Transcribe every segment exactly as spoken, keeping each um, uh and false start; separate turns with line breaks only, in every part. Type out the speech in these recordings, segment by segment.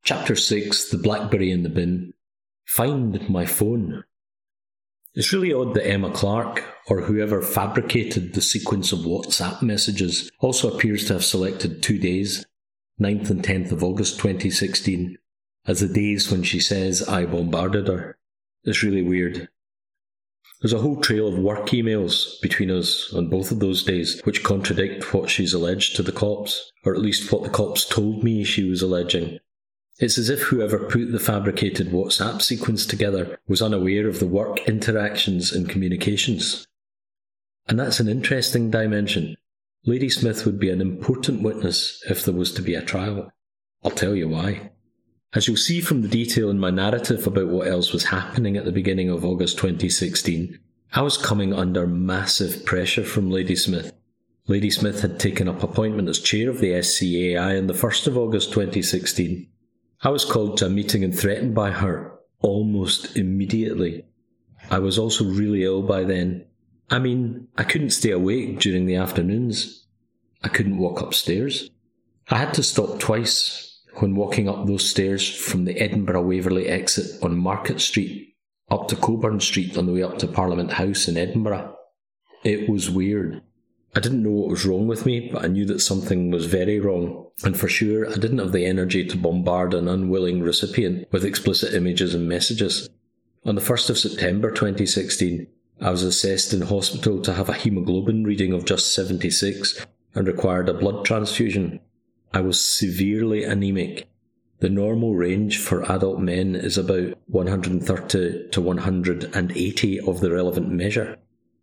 Chapter six, The Blackberry in the Bin. Find my phone. It's really odd that Emma Clark, or whoever fabricated the sequence of WhatsApp messages, also appears to have selected two days, ninth and tenth of August twenty sixteen, as the days when she says I bombarded her. It's really weird. There's a whole trail of work emails between us on both of those days which contradict what she's alleged to the cops, or at least what the cops told me she was alleging. It's as if whoever put the fabricated WhatsApp sequence together was unaware of the work interactions and communications. And that's an interesting dimension. Ladysmith would be an important witness if there was to be a trial. I'll tell you why. As you'll see from the detail in my narrative about what else was happening at the beginning of August twenty sixteen, I was coming under massive pressure from Ladysmith. Ladysmith had taken up appointment as chair of the S C A I on the first of August twenty sixteen. I was called to a meeting and threatened by her, almost immediately. I was also really ill by then. I mean, I couldn't stay awake during the afternoons. I couldn't walk upstairs. I had to stop twice when walking up those stairs from the Edinburgh Waverley exit on Market Street up to Coburn Street on the way up to Parliament House in Edinburgh. It was weird. I didn't know what was wrong with me, but I knew that something was very wrong, and for sure I didn't have the energy to bombard an unwilling recipient with explicit images and messages. On the first of September twenty sixteen, I was assessed in hospital to have a haemoglobin reading of just seventy-six and required a blood transfusion. I was severely anemic. The normal range for adult men is about one hundred thirty to one hundred eighty of the relevant measure.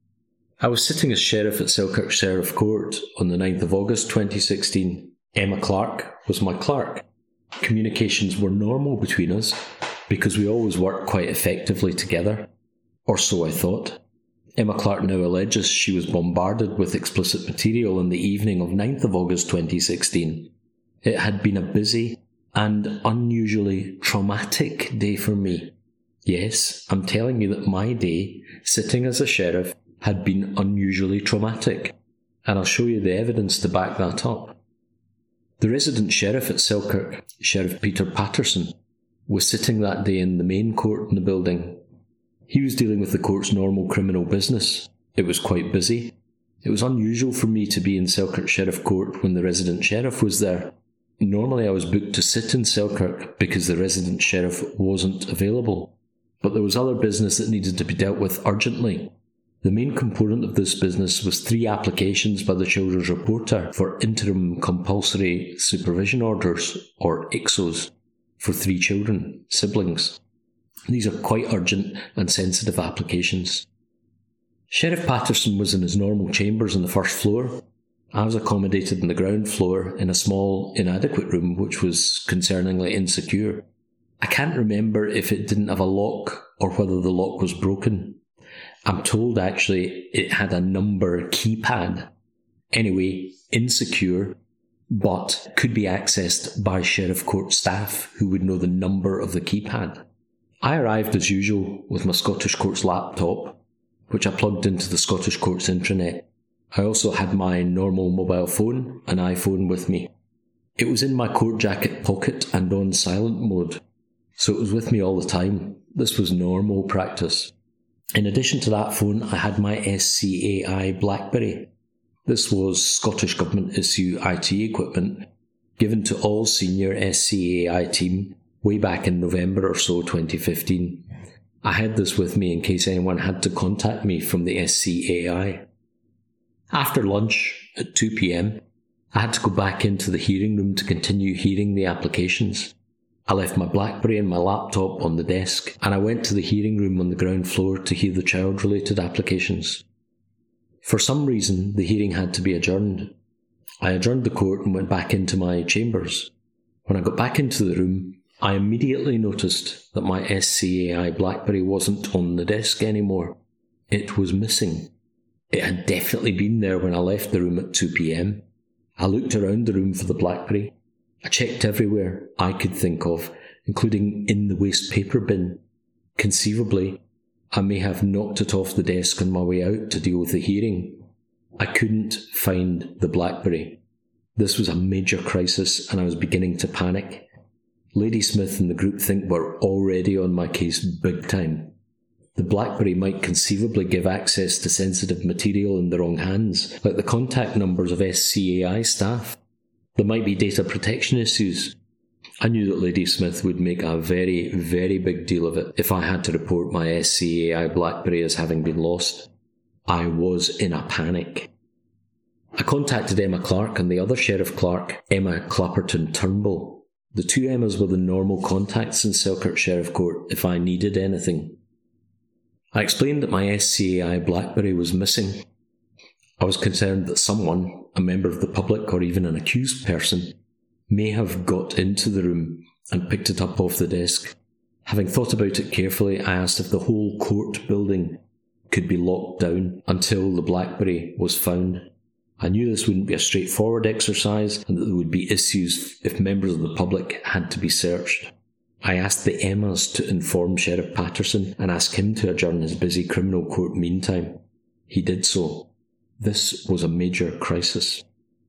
I was sitting as sheriff at Selkirk Sheriff Court on the ninth of August twenty sixteen. Emma Clark was my clerk. Communications were normal between us because we always worked quite effectively together. Or so I thought. Emma Clark now alleges she was bombarded with explicit material on the evening of ninth of August twenty sixteen. It had been a busy and unusually traumatic day for me. Yes, I'm telling you that my day, sitting as a sheriff, had been unusually traumatic, and I'll show you the evidence to back that up. The resident sheriff at Selkirk, Sheriff Peter Patterson, was sitting that day in the main court in the building. He was dealing with the court's normal criminal business. It was quite busy. It was unusual for me to be in Selkirk Sheriff Court when the resident sheriff was there. Normally I was booked to sit in Selkirk because the resident sheriff wasn't available, but there was other business that needed to be dealt with urgently. The main component of this business was three applications by the Children's Reporter for Interim Compulsory Supervision Orders, or I C S Os, for three children, siblings. These are quite urgent and sensitive applications. Sheriff Patterson was in his normal chambers on the first floor. I was accommodated on the ground floor in a small, inadequate room which was concerningly insecure. I can't remember if it didn't have a lock or whether the lock was broken. I'm told actually it had a number keypad. Anyway, insecure, but could be accessed by Sheriff Court staff who would know the number of the keypad. I arrived as usual with my Scottish Courts laptop, which I plugged into the Scottish Courts intranet. I also had my normal mobile phone, an iPhone, with me. It was in my court jacket pocket and on silent mode, so it was with me all the time. This was normal practice. In addition to that phone, I had my S C A I BlackBerry. This was Scottish Government issue I T equipment given to all senior S C A I team way back in November or so twenty fifteen. I had this with me in case anyone had to contact me from the S C A I. After lunch, at two p.m, I had to go back into the hearing room to continue hearing the applications. I left my BlackBerry and my laptop on the desk, and I went to the hearing room on the ground floor to hear the child-related applications. For some reason, the hearing had to be adjourned. I adjourned the court and went back into my chambers. When I got back into the room, I immediately noticed that my S C A I BlackBerry wasn't on the desk anymore. It was missing. It had definitely been there when I left the room at two p.m. I looked around the room for the BlackBerry. I checked everywhere I could think of, including in the waste paper bin. Conceivably, I may have knocked it off the desk on my way out to deal with the hearing. I couldn't find the BlackBerry. This was a major crisis and I was beginning to panic. Ladysmith and the groupthink were already on my case big time. The BlackBerry might conceivably give access to sensitive material in the wrong hands, like the contact numbers of S C A I staff. There might be data protection issues. I knew that Ladysmith would make a very, very big deal of it if I had to report my S C A I BlackBerry as having been lost. I was in a panic. I contacted Emma Clark and the other Sheriff Clark, Emma Clapperton Turnbull. The two Emmas were the normal contacts in Selkirk Sheriff Court if I needed anything. I explained that my S C A I BlackBerry was missing. I was concerned that someone, a member of the public or even an accused person, may have got into the room and picked it up off the desk. Having thought about it carefully, I asked if the whole court building could be locked down until the BlackBerry was found. I knew this wouldn't be a straightforward exercise and that there would be issues if members of the public had to be searched. I asked the Emmas to inform Sheriff Patterson and ask him to adjourn his busy criminal court meantime. He did so. This was a major crisis.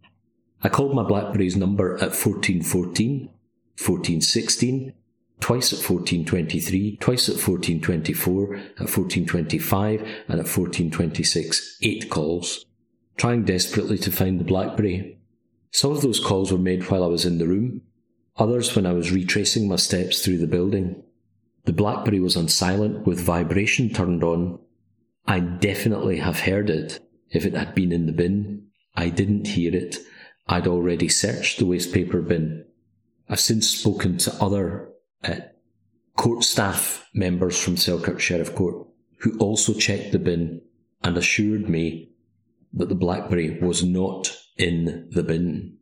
I called my BlackBerry's number at fourteen fourteen, fourteen sixteen, twice at fourteen twenty-three, twice at fourteen twenty-four, at fourteen twenty-five and at fourteen twenty-six, eight calls, trying desperately to find the BlackBerry. Some of those calls were made while I was in the room, others when I was retracing my steps through the building. The BlackBerry was on silent with vibration turned on. I'd definitely have heard it if it had been in the bin. I didn't hear it. I'd already searched the waste paper bin. I've since spoken to other uh, court staff members from Selkirk Sheriff Court who also checked the bin and assured me that the BlackBerry was not in the bin.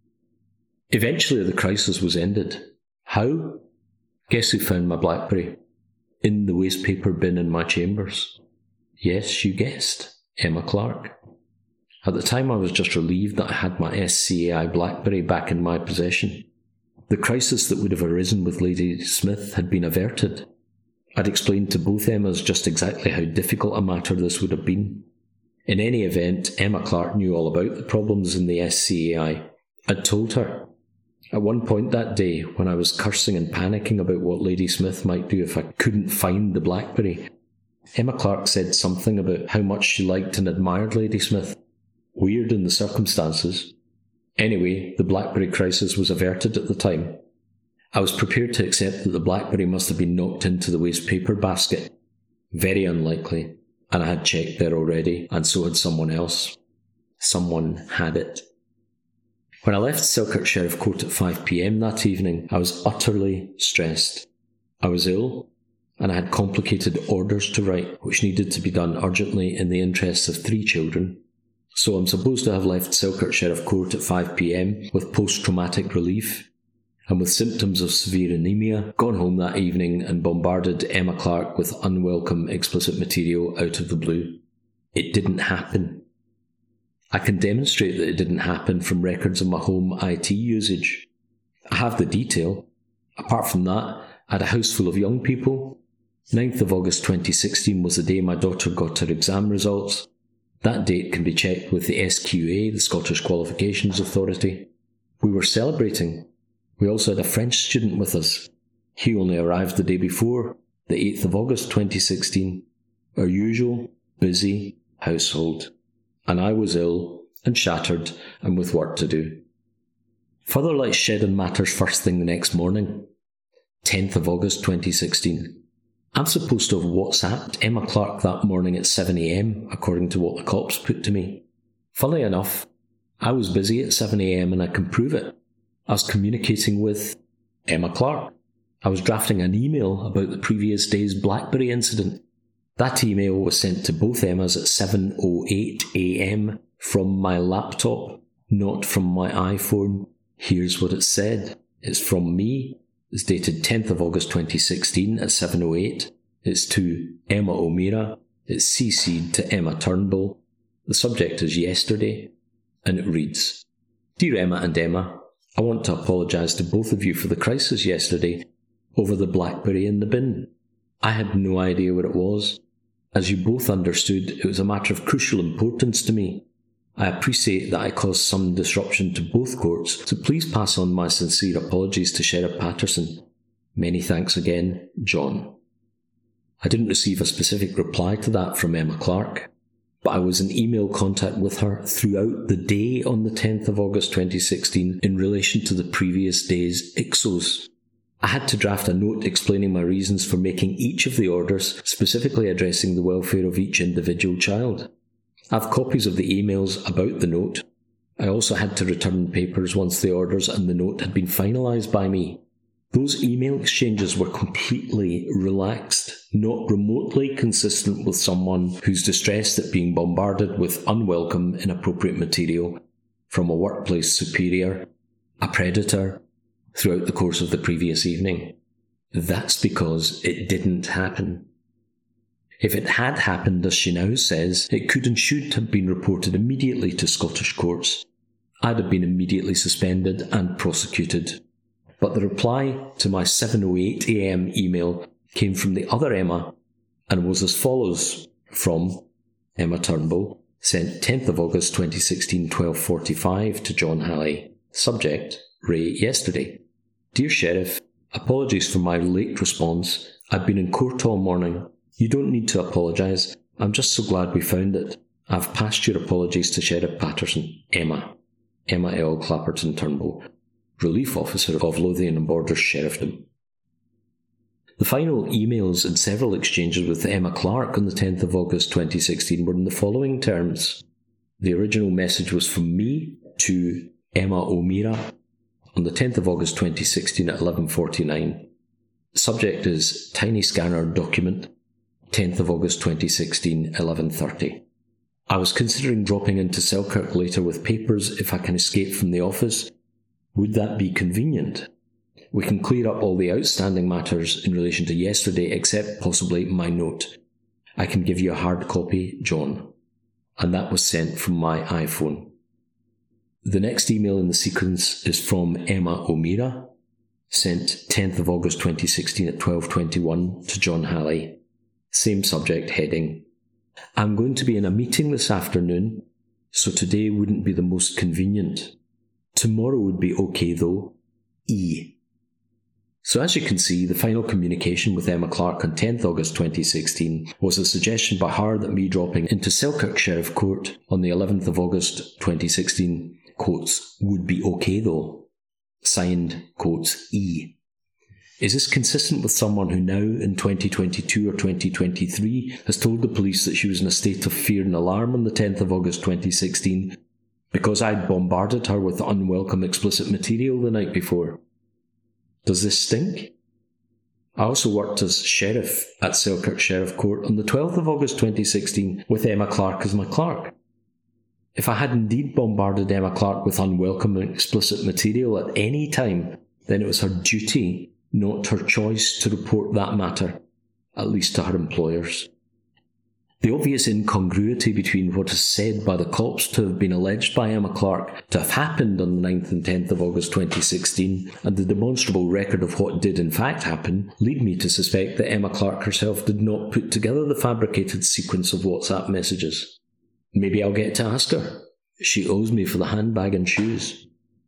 Eventually the crisis was ended. How? Guess who found my BlackBerry? In the waste paper bin in my chambers. Yes, you guessed. Emma Clark. At the time I was just relieved that I had my S C A I BlackBerry back in my possession. The crisis that would have arisen with Ladysmith had been averted. I'd explained to both Emmas just exactly how difficult a matter this would have been. In any event, Emma Clark knew all about the problems in the S C A I. I'd told her. At one point that day, when I was cursing and panicking about what Ladysmith might do if I couldn't find the BlackBerry, Emma Clark said something about how much she liked and admired Ladysmith. Weird in the circumstances. Anyway, the BlackBerry crisis was averted at the time. I was prepared to accept that the BlackBerry must have been knocked into the waste paper basket. Very unlikely, and I had checked there already, and so had someone else. Someone had it. When I left Selkirk Sheriff Court at five p m that evening, I was utterly stressed. I was ill, and I had complicated orders to write, which needed to be done urgently in the interests of three children. So I'm supposed to have left Selkirk Sheriff Court at five p m with post-traumatic relief, and with symptoms of severe anemia, gone home that evening and bombarded Emma Clark with unwelcome explicit material out of the blue. It didn't happen. I can demonstrate that it didn't happen from records of my home I T usage. I have the detail. Apart from that, I had a house full of young people. ninth of August twenty sixteen was the day my daughter got her exam results. That date can be checked with the S Q A, the Scottish Qualifications Authority. We were celebrating. We also had a French student with us. He only arrived the day before, the eighth of August twenty sixteen. Our usual, busy household. And I was ill and shattered and with work to do. Further light shed on matters first thing the next morning. tenth of August twenty sixteen. I'm supposed to have WhatsApped Emma Clark that morning at seven a m, according to what the cops put to me. Funnily enough, I was busy at seven a m and I can prove it. I was communicating with Emma Clark. I was drafting an email about the previous day's BlackBerry incident. That email was sent to both Emmas at seven oh eight a m from my laptop, not from my iPhone. Here's what it said. It's from me. It's dated tenth of August twenty sixteen at seven oh eight. It's to Emma O'Meara. It's C C'd to Emma Turnbull. The subject is yesterday. And it reads, Dear Emma and Emma, I want to apologise to both of you for the crisis yesterday over the BlackBerry in the bin. I had no idea what it was. As you both understood, it was a matter of crucial importance to me. I appreciate that I caused some disruption to both courts, so please pass on my sincere apologies to Sheriff Patterson. Many thanks again, John. I didn't receive a specific reply to that from Emma Clark, but I was in email contact with her throughout the day on the tenth of August twenty sixteen in relation to the previous day's I C S Os. I had to draft a note explaining my reasons for making each of the orders, specifically addressing the welfare of each individual child. I have copies of the emails about the note. I also had to return papers once the orders and the note had been finalised by me. Those email exchanges were completely relaxed, not remotely consistent with someone who's distressed at being bombarded with unwelcome, inappropriate material from a workplace superior, a predator, throughout the course of the previous evening. That's because it didn't happen. If it had happened, as she now says, it could and should have been reported immediately to Scottish courts. I'd have been immediately suspended and prosecuted. But the reply to my seven oh eight a m email came from the other Emma and was as follows from Emma Turnbull, sent tenth of August twenty sixteen, twelve forty-five to John Halley. Subject, Ray yesterday. Dear Sheriff, apologies for my late response. I've been in court all morning. You don't need to apologise. I'm just so glad we found it. I've passed your apologies to Sheriff Patterson. Emma. Emma L. Clapperton Turnbull, Relief Officer of Lothian and Borders Sheriffdom. The final emails and several exchanges with Emma Clark on the tenth of August twenty sixteen were in the following terms. The original message was from me to Emma O'Meara on the tenth of August twenty sixteen at eleven forty-nine. Subject is Tiny Scanner Document, tenth of August twenty sixteen, eleven thirty. I was considering dropping into Selkirk later with papers if I can escape from the office. Would that be convenient? We can clear up all the outstanding matters in relation to yesterday except possibly my note. I can give you a hard copy, John. And that was sent from my iPhone. The next email in the sequence is from Emma O'Meara, sent tenth of August twenty sixteen at twelve twenty-one to John Halley. Same subject heading. I'm going to be in a meeting this afternoon, so today wouldn't be the most convenient. Tomorrow would be okay though. E. So as you can see, the final communication with Emma Clark on tenth of August twenty sixteen was a suggestion by her that me dropping into Selkirk Sheriff Court on the eleventh of August twenty sixteen, quotes, would be okay though. Signed, quotes, E. Is this consistent with someone who now, in twenty twenty-two or twenty twenty-three, has told the police that she was in a state of fear and alarm on the tenth of August twenty sixteen because I'd bombarded her with unwelcome explicit material the night before? Does this stink? I also worked as sheriff at Selkirk Sheriff Court on the twelfth of August twenty sixteen with Emma Clark as my clerk. If I had indeed bombarded Emma Clark with unwelcome and explicit material at any time, then it was her duty, not her choice, to report that matter, at least to her employers. The obvious incongruity between what is said by the cops to have been alleged by Emma Clark to have happened on the ninth and tenth of August twenty sixteen and the demonstrable record of what did in fact happen lead me to suspect that Emma Clark herself did not put together the fabricated sequence of WhatsApp messages. Maybe I'll get to ask her. She owes me for the handbag and shoes.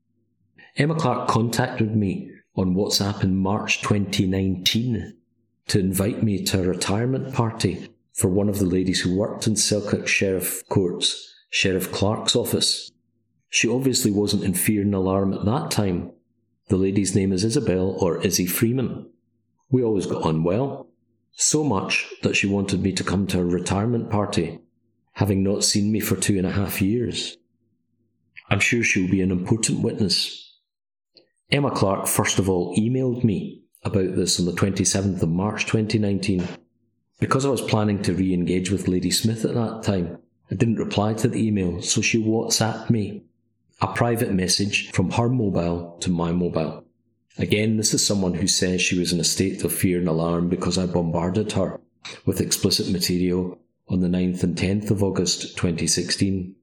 Emma Clark contacted me on WhatsApp in March twenty nineteen to invite me to a retirement party for one of the ladies who worked in Selkirk Sheriff Court's Sheriff Clark's office. She obviously wasn't in fear and alarm at that time. The lady's name is Isabel, or Izzy Freeman. We always got on well, so much that she wanted me to come to her retirement party, having not seen me for two and a half years. I'm sure she'll be an important witness. Emma Clark first of all emailed me about this on the twenty-seventh of March twenty nineteen. Because I was planning to re-engage with Lady Smith at that time, I didn't reply to the email, so she WhatsApped me a private message from her mobile to my mobile. Again, this is someone who says she was in a state of fear and alarm because I bombarded her with explicit material on the ninth and tenth of August twenty sixteen.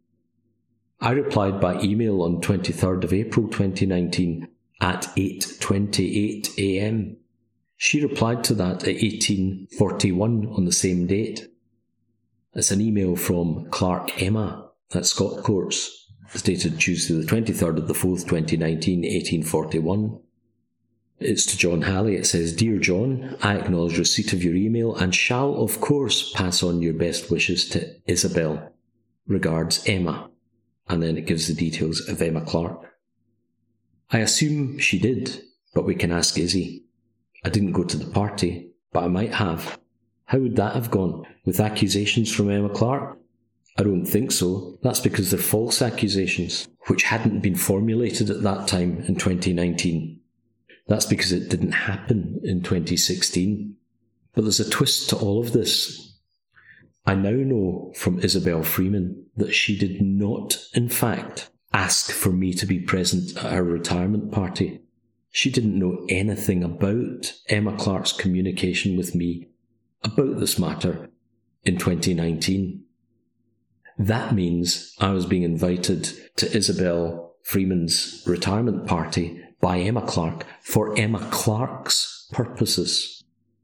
I replied by email on twenty-third of April twenty nineteen at eight twenty-eight a m. She replied to that at eighteen forty-one on the same date. It's an email from Clark Emma at Scott Courts. It's dated Tuesday the twenty-third of the fourth, twenty nineteen, eighteen forty-one. It's to John Halley. It says, Dear John, I acknowledge receipt of your email and shall, of course, pass on your best wishes to Isabel. Regards, Emma. And then it gives the details of Emma Clark. I assume she did, but we can ask Izzy. I didn't go to the party, but I might have. How would that have gone? With accusations from Emma Clark? I don't think so. That's because they're false accusations, which hadn't been formulated at that time in twenty nineteen. That's because it didn't happen in twenty sixteen. But there's a twist to all of this. I now know from Isabel Freeman that she did not, in fact, ask for me to be present at her retirement party. She didn't know anything about Emma Clark's communication with me about this matter in twenty nineteen. That means I was being invited to Isabel Freeman's retirement party by Emma Clark for Emma Clark's purposes.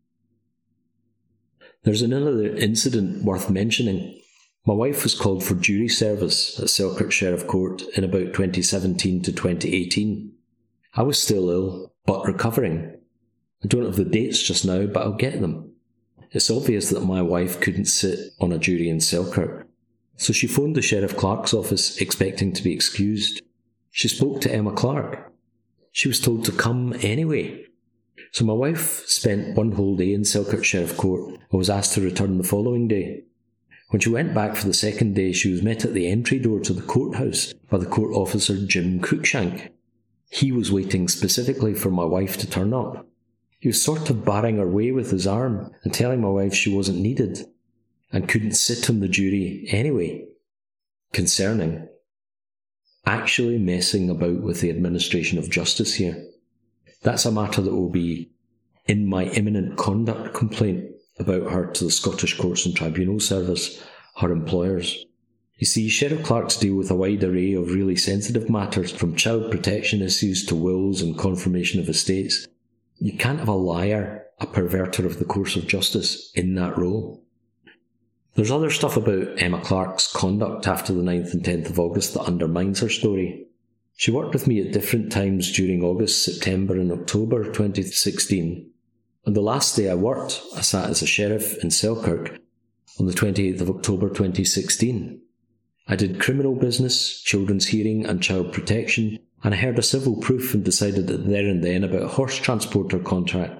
There's another incident worth mentioning. My wife was called for jury service at Selkirk Sheriff Court in about twenty seventeen to twenty eighteen. I was still ill, but recovering. I don't have the dates just now, but I'll get them. It's obvious that my wife couldn't sit on a jury in Selkirk, so she phoned the Sheriff Clark's office expecting to be excused. She spoke to Emma Clark. She was told to come anyway. So my wife spent one whole day in Selkirk Sheriff Court and was asked to return the following day. When she went back for the second day, she was met at the entry door to the courthouse by the court officer Jim Cruikshank. He was waiting specifically for my wife to turn up. He was sort of barring her way with his arm and telling my wife she wasn't needed and couldn't sit on the jury anyway. Concerning. Actually messing about with the administration of justice here. That's a matter that will be in my imminent conduct complaint about her to the Scottish Courts and Tribunal Service, her employers. You see, Sheriff Clark's deal with a wide array of really sensitive matters, from child protection issues to wills and confirmation of estates. You can't have a liar, a perverter of the course of justice, in that role. There's other stuff about Emma Clark's conduct after the ninth and tenth of August that undermines her story. She worked with me at different times during August, September and October twenty sixteen. On the last day I worked, I sat as a sheriff in Selkirk on the twenty-eighth of October twenty sixteen. I did criminal business, children's hearing and child protection, and I heard a civil proof and decided there and then about a horse transporter contract.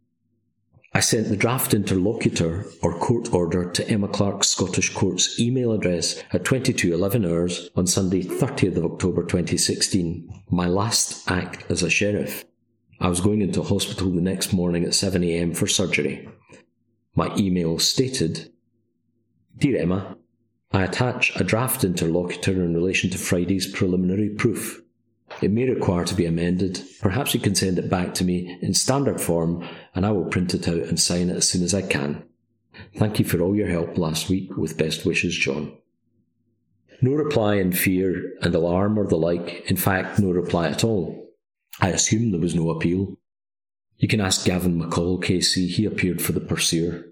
I sent the draft interlocutor or court order to Emma Clark's Scottish Courts email address at twenty-two eleven hours on Sunday thirtieth of October twenty sixteen, my last act as a sheriff. I was going into hospital the next morning at seven a m for surgery. My email stated, Dear Emma, I attach a draft interlocutor in relation to Friday's preliminary proof. It may require to be amended. Perhaps you can send it back to me in standard form and I will print it out and sign it as soon as I can. Thank you for all your help last week. With best wishes, John. No reply in fear and alarm or the like. In fact, no reply at all. I assume there was no appeal. You can ask Gavin McCall, K C. He appeared for the pursuer.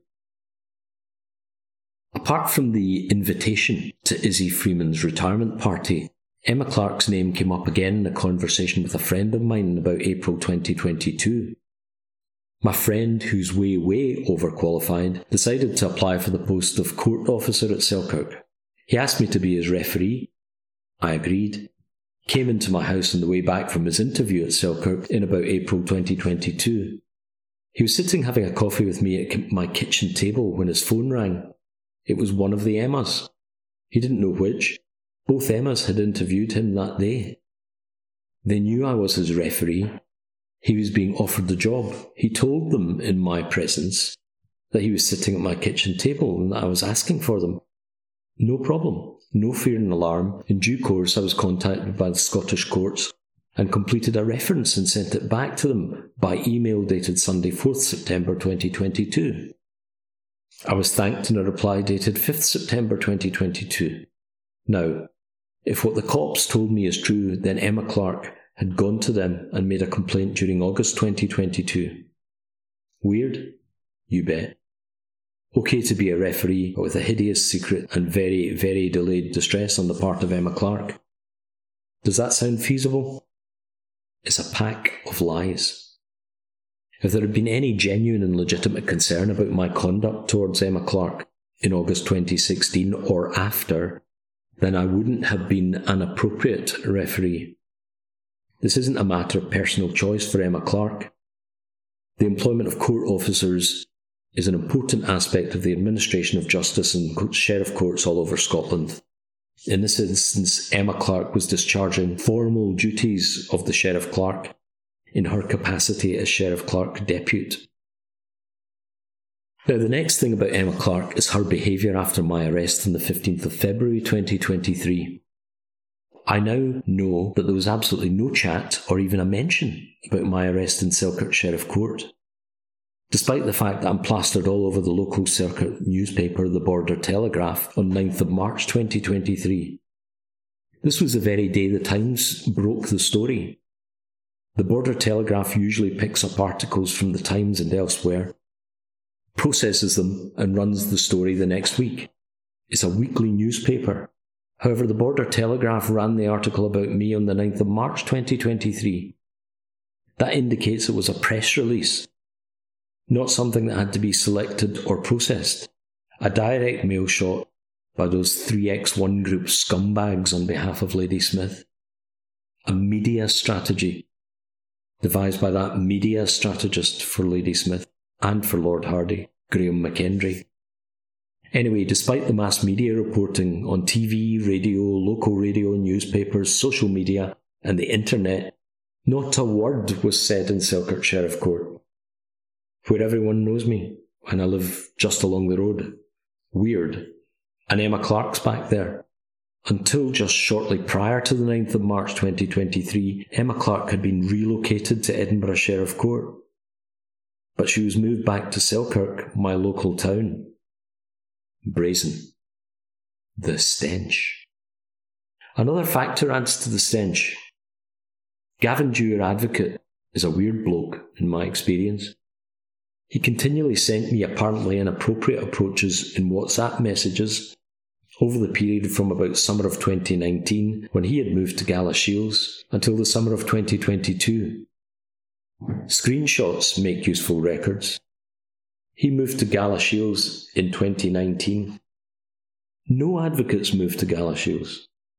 Apart from the invitation to Izzy Freeman's retirement party, Emma Clark's name came up again in a conversation with a friend of mine in about April twenty twenty-two. My friend, who's way, way overqualified, decided to apply for the post of court officer at Selkirk. He asked me to be his referee. I agreed. Came into my house on the way back from his interview at Selkirk in about April twenty twenty-two. He was sitting having a coffee with me at my kitchen table when his phone rang. It was one of the Emmas. He didn't know which. Both Emmas had interviewed him that day. They knew I was his referee. He was being offered the job. He told them in my presence that he was sitting at my kitchen table and that I was asking for them. No problem. No fear and alarm. In due course, I was contacted by the Scottish Courts and completed a reference and sent it back to them by email dated Sunday fourth September twenty twenty-two. I was thanked in a reply dated fifth September twenty twenty-two. Now, if what the cops told me is true, then Emma Clark had gone to them and made a complaint during August twenty twenty-two. Weird? You bet. Okay to be a referee, but with a hideous secret and very, very delayed distress on the part of Emma Clark. Does that sound feasible? It's a pack of lies. If there had been any genuine and legitimate concern about my conduct towards Emma Clark in August twenty sixteen or after, then I wouldn't have been an appropriate referee. This isn't a matter of personal choice for Emma Clark. The employment of court officers is an important aspect of the administration of justice in sheriff courts all over Scotland. In this instance, Emma Clark was discharging formal duties of the Sheriff Clerk in her capacity as Sheriff Clerk Depute. Now, the next thing about Emma Clark is her behaviour after my arrest on the fifteenth of February twenty twenty-three. I now know that there was absolutely no chat or even a mention about my arrest in Selkirk Sheriff Court, despite the fact that I'm plastered all over the local Selkirk newspaper, the Border Telegraph, on ninth of March twenty twenty-three. This was the very day the Times broke the story. The Border Telegraph usually picks up articles from the Times and elsewhere, processes them and runs the story the next week. It's a weekly newspaper. However, the Border Telegraph ran the article about me on the ninth of March twenty twenty-three. That indicates it was a press release, not something that had to be selected or processed. A direct mail shot by those three X one group scumbags on behalf of Lady Smith. A media strategy devised by that media strategist for Lady Smith and for Lord Hardy, Graham McKendry. Anyway, despite the mass media reporting on T V, radio, local radio, newspapers, social media and the internet, not a word was said in Selkirk Sheriff Court, where everyone knows me, and I live just along the road. Weird. And Emma Clark's back there. Until just shortly prior to the ninth of March twenty twenty-three, Emma Clark had been relocated to Edinburgh Sheriff Court. But she was moved back to Selkirk, my local town. Brazen. The stench. Another factor adds to the stench. Gavin Dewar Advocate is a weird bloke, in my experience. He continually sent me apparently inappropriate approaches in WhatsApp messages over the period from about summer of twenty nineteen, when he had moved to Galashiels, until the summer of twenty twenty-two. Screenshots make useful records. He moved to Galashiels in twenty nineteen. No advocates moved to Galashiels.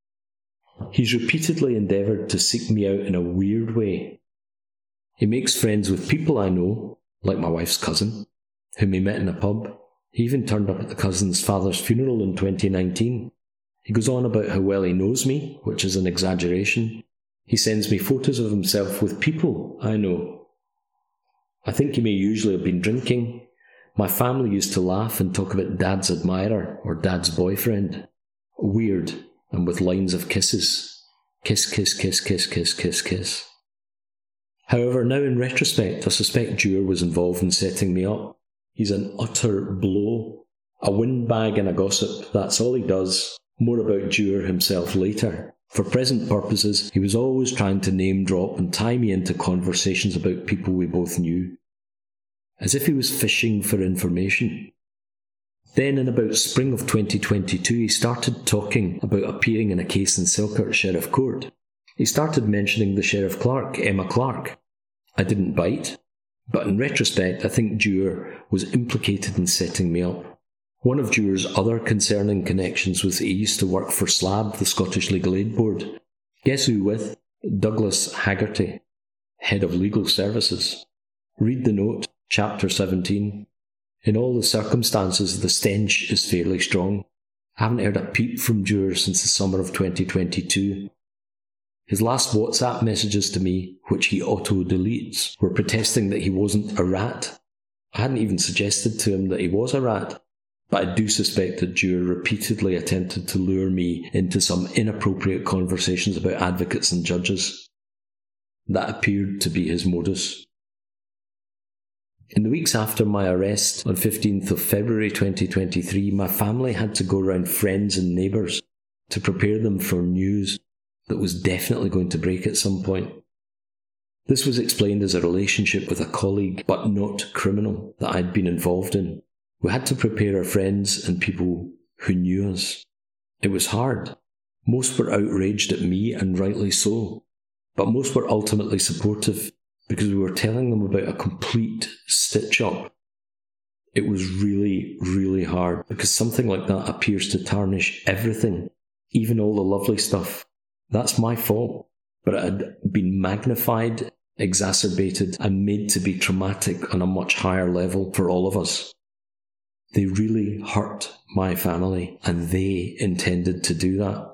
He's repeatedly endeavoured to seek me out in a weird way. He makes friends with people I know, like my wife's cousin, whom he met in a pub. He even turned up at the cousin's father's funeral in twenty nineteen. He goes on about how well he knows me, which is an exaggeration. He sends me photos of himself with people I know. I think he may usually have been drinking. My family used to laugh and talk about Dad's admirer or Dad's boyfriend. Weird, and with lines of kisses. Kiss, kiss, kiss, kiss, kiss, kiss, kiss. However, now in retrospect, I suspect Dewar was involved in setting me up. He's an utter blow. A windbag and a gossip, that's all he does. More about Dewar himself later. For present purposes, he was always trying to name drop and tie me into conversations about people we both knew, as if he was fishing for information. Then in about spring of twenty twenty-two, he started talking about appearing in a case in Selkirk Sheriff Court. He started mentioning the Sheriff Clerk, Emma Clark. I didn't bite, but in retrospect, I think Dewar was implicated in setting me up. One of Dewar's other concerning connections was that he used to work for SLAB, the Scottish Legal Aid Board. Guess who with? Douglas Haggerty, Head of Legal Services. Read the note, Chapter seventeen. In all the circumstances, the stench is fairly strong. I haven't heard a peep from Dewar since the summer of twenty twenty-two. His last WhatsApp messages to me, which he auto-deletes, were protesting that he wasn't a rat. I hadn't even suggested to him that he was a rat. But I do suspect that Dewar repeatedly attempted to lure me into some inappropriate conversations about advocates and judges. That appeared to be his modus. In the weeks after my arrest on fifteenth of February twenty twenty-three, my family had to go round friends and neighbours to prepare them for news that was definitely going to break at some point. This was explained as a relationship with a colleague, but not criminal, that I'd been involved in. We had to prepare our friends and people who knew us. It was hard. Most were outraged at me, and rightly so. But most were ultimately supportive, because we were telling them about a complete stitch-up. It was really, really hard, because something like that appears to tarnish everything, even all the lovely stuff. That's my fault. But it had been magnified, exacerbated, and made to be traumatic on a much higher level for all of us. They really hurt my family, and they intended to do that.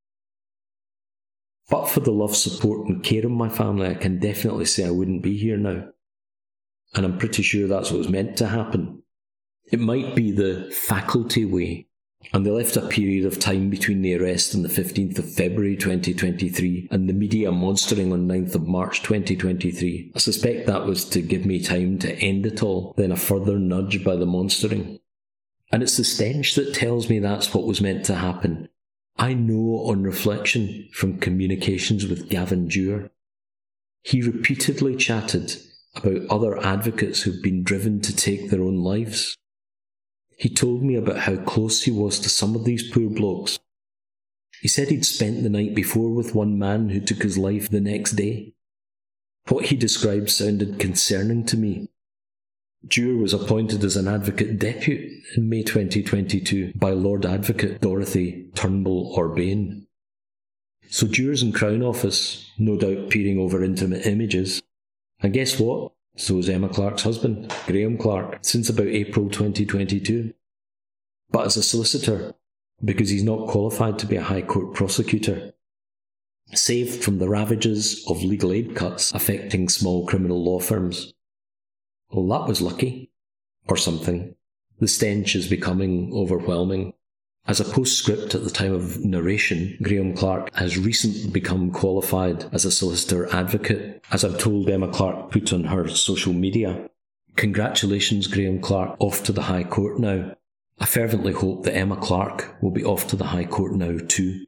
But for the love, support and care of my family, I can definitely say I wouldn't be here now. And I'm pretty sure that's what was meant to happen. It might be the faculty way, and they left a period of time between the arrest on the fifteenth of February twenty twenty-three and the media monstering on ninth of March twenty twenty-three. I suspect that was to give me time to end it all, then a further nudge by the monstering. And it's the stench that tells me that's what was meant to happen. I know on reflection from communications with Gavin Dewar. He repeatedly chatted about other advocates who've been driven to take their own lives. He told me about how close he was to some of these poor blokes. He said he'd spent the night before with one man who took his life the next day. What he described sounded concerning to me. Dewar was appointed as an advocate depute in May twenty twenty-two by Lord Advocate Dorothy Turnbull Orbain. So Dewar's in Crown Office, no doubt peering over intimate images. And guess what? So is Emma Clark's husband, Graham Clark, since about April twenty twenty-two. But as a solicitor, because he's not qualified to be a High Court prosecutor. Saved from the ravages of legal aid cuts affecting small criminal law firms. Well, that was lucky. Or something. The stench is becoming overwhelming. As a postscript at the time of narration, Graham Clark has recently become qualified as a solicitor advocate, as I've told Emma Clark put on her social media. Congratulations, Graham Clark, off to the High Court now. I fervently hope that Emma Clark will be off to the High Court now too.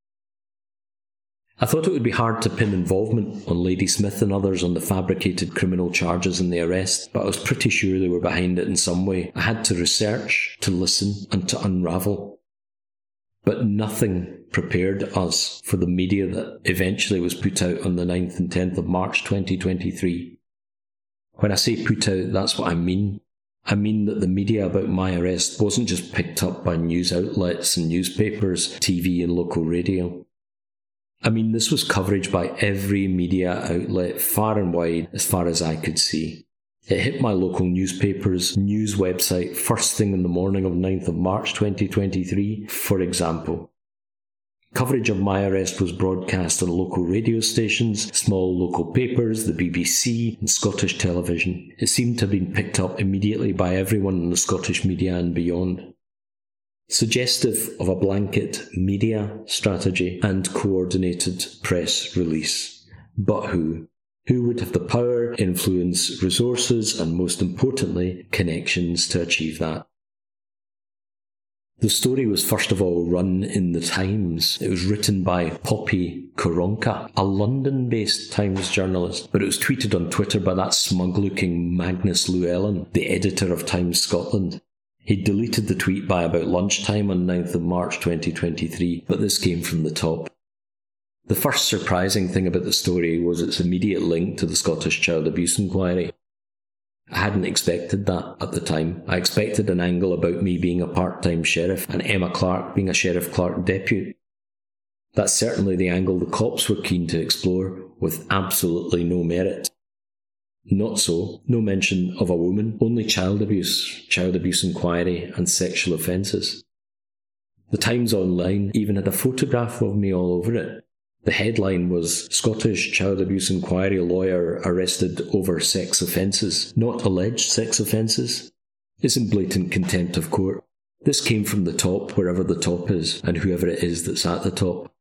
I thought it would be hard to pin involvement on Lady Smith and others on the fabricated criminal charges in the arrest, but I was pretty sure they were behind it in some way. I had to research, to listen, and to unravel. But nothing prepared us for the media that eventually was put out on the ninth and tenth of March twenty twenty-three. When I say put out, that's what I mean. I mean that the media about my arrest wasn't just picked up by news outlets and newspapers, T V and local radio. I mean, this was coverage by every media outlet far and wide as far as I could see. It hit my local newspaper's news website first thing in the morning of ninth of March twenty twenty-three, for example. Coverage of my arrest was broadcast on local radio stations, small local papers, the B B C and Scottish television. It seemed to have been picked up immediately by everyone in the Scottish media and beyond. Suggestive of a blanket media strategy and coordinated press release. But who? Who would have the power, influence, resources, and most importantly, connections to achieve that? The story was first of all run in the Times. It was written by Poppy Koronka, a London-based Times journalist, but it was tweeted on Twitter by that smug-looking Magnus Llewellyn, the editor of Times Scotland. He deleted the tweet by about lunchtime on ninth of March twenty twenty-three, but this came from the top. The first surprising thing about the story was its immediate link to the Scottish Child Abuse Inquiry. I hadn't expected that at the time. I expected an angle about me being a part-time sheriff and Emma Clark being a Sheriff Clark depute. That's certainly the angle the cops were keen to explore, with absolutely no merit. Not so, no mention of a woman, only child abuse, child abuse inquiry and sexual offences. The Times Online even had a photograph of me all over it. The headline was, Scottish Child Abuse Inquiry Lawyer Arrested Over Sex Offences, Not Alleged Sex Offences. It's in blatant contempt of court. This came from the top, wherever the top is, and whoever it is that's at the top.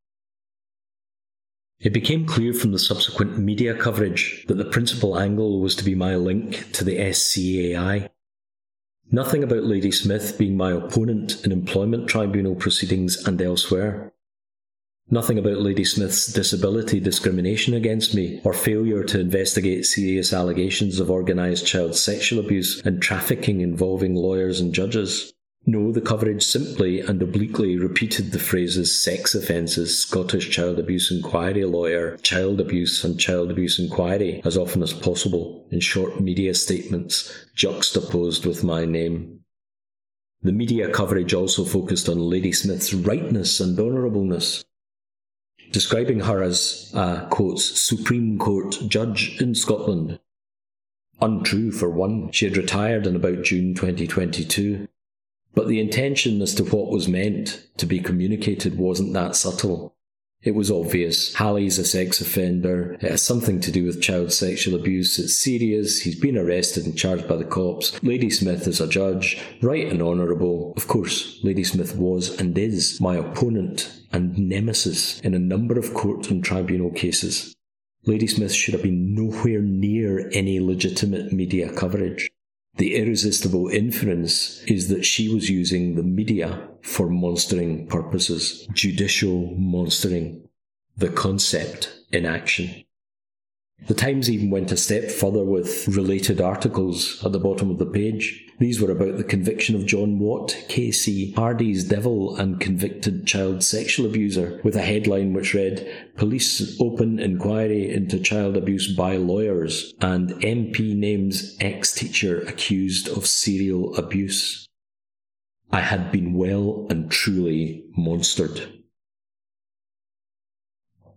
It became clear from the subsequent media coverage that the principal angle was to be my link to the S C A I. Nothing about Lady Smith being my opponent in employment tribunal proceedings and elsewhere. Nothing about Lady Smith's disability discrimination against me, or failure to investigate serious allegations of organised child sexual abuse and trafficking involving lawyers and judges. No, the coverage simply and obliquely repeated the phrases sex offences, Scottish Child Abuse Inquiry Lawyer, child abuse and child abuse inquiry as often as possible in short media statements juxtaposed with my name. The media coverage also focused on Lady Smith's rightness and honourableness, describing her as a, quote, Supreme Court judge in Scotland. Untrue for one, she had retired in about June twenty twenty-two. But the intention as to what was meant to be communicated wasn't that subtle. It was obvious. Hallie's a sex offender. It has something to do with child sexual abuse. It's serious. He's been arrested and charged by the cops. Lady Smith is a judge, right and honourable. Of course, Lady Smith was and is my opponent and nemesis in a number of court and tribunal cases. Lady Smith should have been nowhere near any legitimate media coverage. The irresistible inference is that she was using the media for monstering purposes. Judicial monstering. The concept in action. The Times even went a step further with related articles at the bottom of the page. These were about the conviction of John Watt, K C, Hardy's devil and convicted child sexual abuser, with a headline which read, Police open inquiry into child abuse by lawyers, and M P names ex-teacher accused of serial abuse. I had been well and truly monstered.